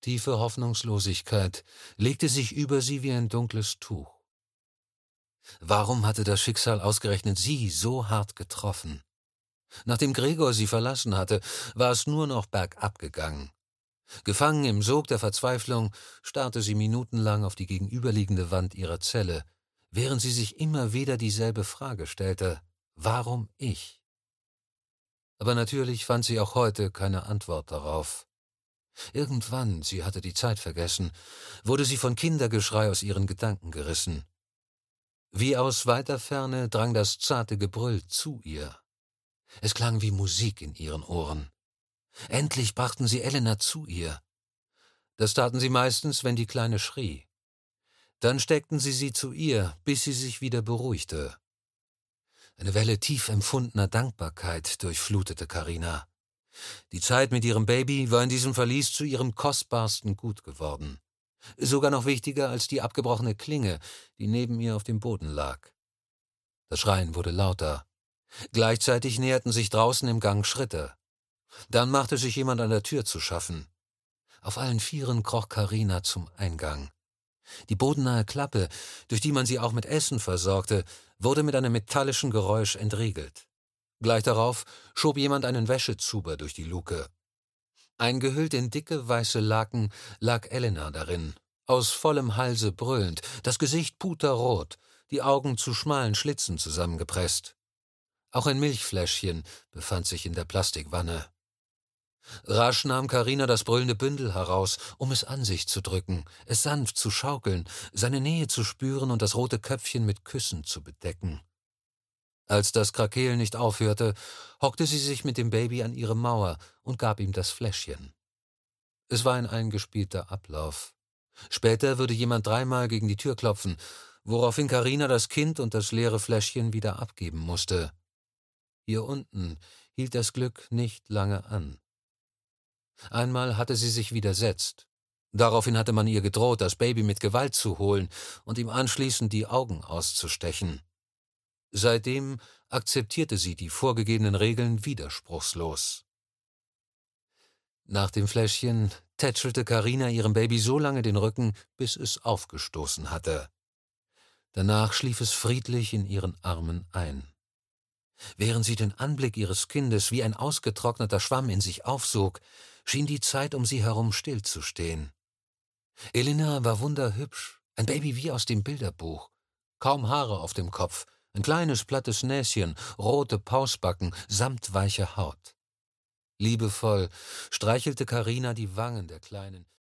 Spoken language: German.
Tiefe Hoffnungslosigkeit legte sich über sie wie ein dunkles Tuch. Warum hatte das Schicksal ausgerechnet sie so hart getroffen? Nachdem Gregor sie verlassen hatte, war es nur noch bergab gegangen. Gefangen im Sog der Verzweiflung starrte sie minutenlang auf die gegenüberliegende Wand ihrer Zelle, während sie sich immer wieder dieselbe Frage stellte: Warum ich? Aber natürlich fand sie auch heute keine Antwort darauf. Irgendwann, sie hatte die Zeit vergessen, wurde sie von Kindergeschrei aus ihren Gedanken gerissen. Wie aus weiter Ferne drang das zarte Gebrüll zu ihr. Es klang wie Musik in ihren Ohren. Endlich brachten sie Elena zu ihr. Das taten sie meistens, wenn die Kleine schrie. Dann steckten sie zu ihr, bis sie sich wieder beruhigte. Eine Welle tief empfundener Dankbarkeit durchflutete Carina. Die Zeit mit ihrem Baby war in diesem Verlies zu ihrem kostbarsten Gut geworden. Sogar noch wichtiger als die abgebrochene Klinge, die neben ihr auf dem Boden lag. Das Schreien wurde lauter. Gleichzeitig näherten sich draußen im Gang Schritte. Dann machte sich jemand an der Tür zu schaffen. Auf allen Vieren kroch Carina zum Eingang. Die bodennahe Klappe, durch die man sie auch mit Essen versorgte, wurde mit einem metallischen Geräusch entriegelt. Gleich darauf schob jemand einen Wäschezuber durch die Luke. Eingehüllt in dicke weiße Laken lag Elena darin, aus vollem Halse brüllend, das Gesicht puterrot, die Augen zu schmalen Schlitzen zusammengepresst. Auch ein Milchfläschchen befand sich in der Plastikwanne. Rasch nahm Carina das brüllende Bündel heraus, um es an sich zu drücken, es sanft zu schaukeln, seine Nähe zu spüren und das rote Köpfchen mit Küssen zu bedecken. Als das Krakeelen nicht aufhörte, hockte sie sich mit dem Baby an ihre Mauer und gab ihm das Fläschchen. Es war ein eingespielter Ablauf. Später würde jemand dreimal gegen die Tür klopfen, woraufhin Carina das Kind und das leere Fläschchen wieder abgeben musste. Hier unten hielt das Glück nicht lange an. Einmal hatte sie sich widersetzt. Daraufhin hatte man ihr gedroht, das Baby mit Gewalt zu holen und ihm anschließend die Augen auszustechen. Seitdem akzeptierte sie die vorgegebenen Regeln widerspruchslos. Nach dem Fläschchen tätschelte Carina ihrem Baby so lange den Rücken, bis es aufgestoßen hatte. Danach schlief es friedlich in ihren Armen ein. Während sie den Anblick ihres Kindes wie ein ausgetrockneter Schwamm in sich aufsog, schien die Zeit um sie herum stillzustehen. Elena war wunderhübsch, ein Baby wie aus dem Bilderbuch. Kaum Haare auf dem Kopf, ein kleines plattes Näschen, rote Pausbacken, samtweiche Haut. Liebevoll streichelte Carina die Wangen der Kleinen,